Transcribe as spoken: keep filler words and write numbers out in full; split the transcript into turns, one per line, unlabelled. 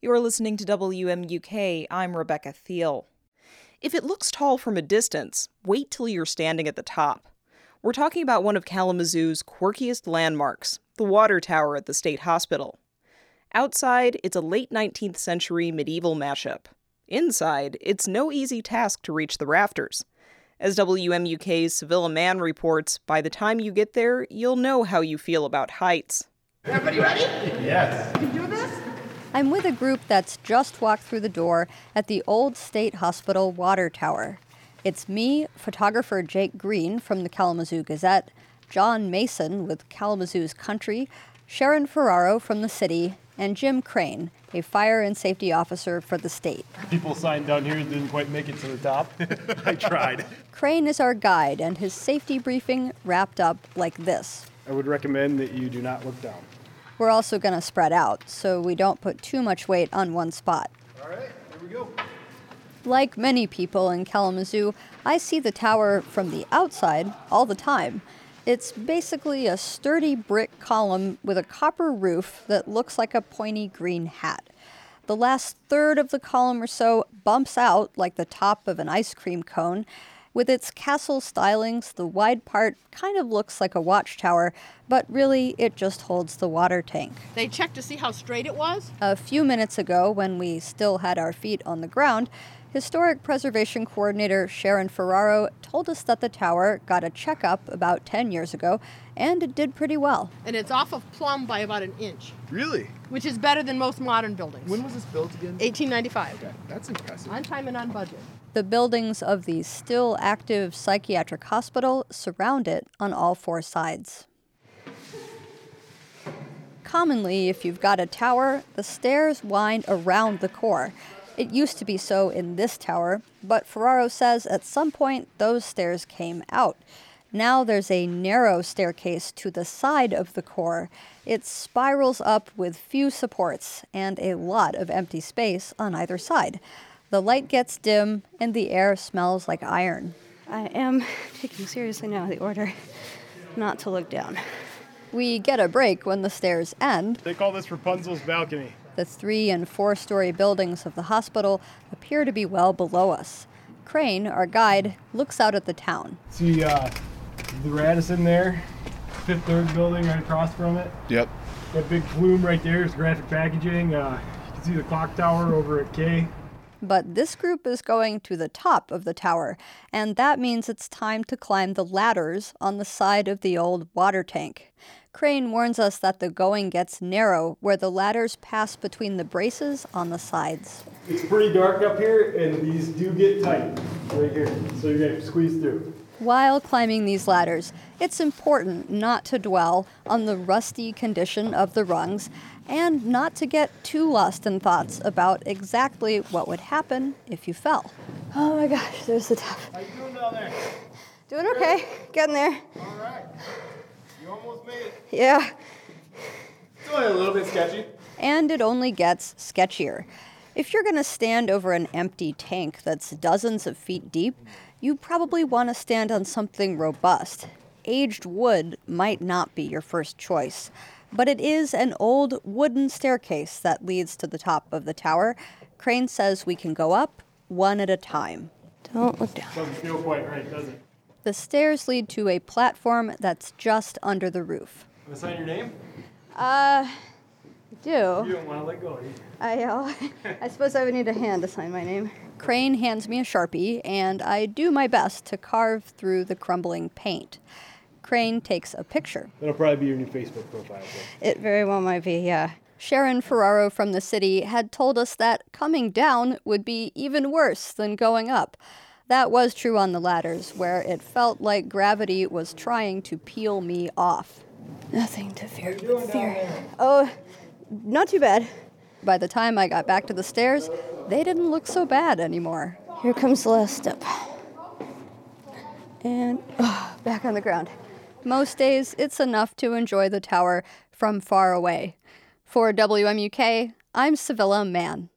You're listening to W M U K. I'm Rebecca Thiel. If it looks tall from a distance, wait till you're standing at the top. We're talking about one of Kalamazoo's quirkiest landmarks, the water tower at the state hospital. Outside, it's a late nineteenth century medieval mashup. Inside, it's no easy task to reach the rafters. As W M U K's Sevilla Mann reports, by the time you get there, you'll know how you feel about heights.
Everybody ready?
Yes.
You can do this?
I'm with a group that's just walked through the door at the Old State Hospital Water Tower. It's me, photographer Jake Green from the Kalamazoo Gazette, John Mason with Kalamazoo's Country, Sharon Ferraro from the city, and Jim Crane, a fire and safety officer for the state.
People signed down here didn't quite make it to the top. I tried.
Crane is our guide, and his safety briefing wrapped up like this.
I would recommend that you do not look down.
We're also going to spread out, so we don't put too much weight on one spot.
All right, here we go.
Like many people in Kalamazoo, I see the tower from the outside all the time. It's basically a sturdy brick column with a copper roof that looks like a pointy green hat. The last third of the column or so bumps out like the top of an ice cream cone. With its castle stylings, the wide part kind of looks like a watchtower, but really it just holds the water tank.
They checked to see how straight it was?
A few minutes ago, when we still had our feet on the ground, Historic Preservation Coordinator Sharon Ferraro told us that the tower got a checkup about ten years ago, and it did pretty well.
And it's off of plumb by about an inch.
Really?
Which is better than most modern buildings.
When was this built again?
eighteen ninety-five.
Okay, that's impressive.
On time and on budget.
The buildings of the still active psychiatric hospital surround it on all four sides. Commonly, if you've got a tower, the stairs wind around the core. It used to be so in this tower, but Ferraro says at some point those stairs came out. Now there's a narrow staircase to the side of the core. It spirals up with few supports and a lot of empty space on either side. The light gets dim and the air smells like iron.
I am taking seriously now the order not to look down.
We get a break when the stairs end.
They call this Rapunzel's balcony.
The three- and four-story buildings of the hospital appear to be well below us. Crane, our guide, looks out at the town.
See uh, the Radisson there, Fifth Third building right across from it.
Yep.
That big plume right there is graphic packaging. Uh, you can see the clock tower over at K.
But this group is going to the top of the tower, and that means it's time to climb the ladders on the side of the old water tank. Crane warns us that the going gets narrow where the ladders pass between the braces on the sides.
It's pretty dark up here, and these do get tight right here, so you're going to squeeze through.
While climbing these ladders, it's important not to dwell on the rusty condition of the rungs and not to get too lost in thoughts about exactly what would happen if you fell.
Oh my gosh, there's the top.
How you doing down there?
Doing okay, getting there.
All right. You almost made it.
Yeah.
It's only a little bit sketchy.
And it only gets sketchier. If you're going to stand over an empty tank that's dozens of feet deep, you probably want to stand on something robust. Aged wood might not be your first choice, but it is an old wooden staircase that leads to the top of the tower. Crane says we can go up one at a time.
Don't look down.
Doesn't feel quite right, does it?
The stairs lead to a platform that's just under the roof.
Want to sign your name?
Uh, I do.
You don't want to let go.
I, uh, I suppose I would need a hand to sign my name.
Crane hands me a Sharpie, and I do my best to carve through the crumbling paint. Crane takes a picture.
That'll probably be your new Facebook profile. So.
It very well might be, yeah.
Sharon Ferraro from the city had told us that coming down would be even worse than going up. That was true on the ladders, where it felt like gravity was trying to peel me off.
Nothing to fear but fear. Oh, not too bad.
By the time I got back to the stairs, they didn't look so bad anymore.
Here comes the last step. And oh, back on the ground.
Most days, it's enough to enjoy the tower from far away. For W M U K, I'm Sevilla Mann.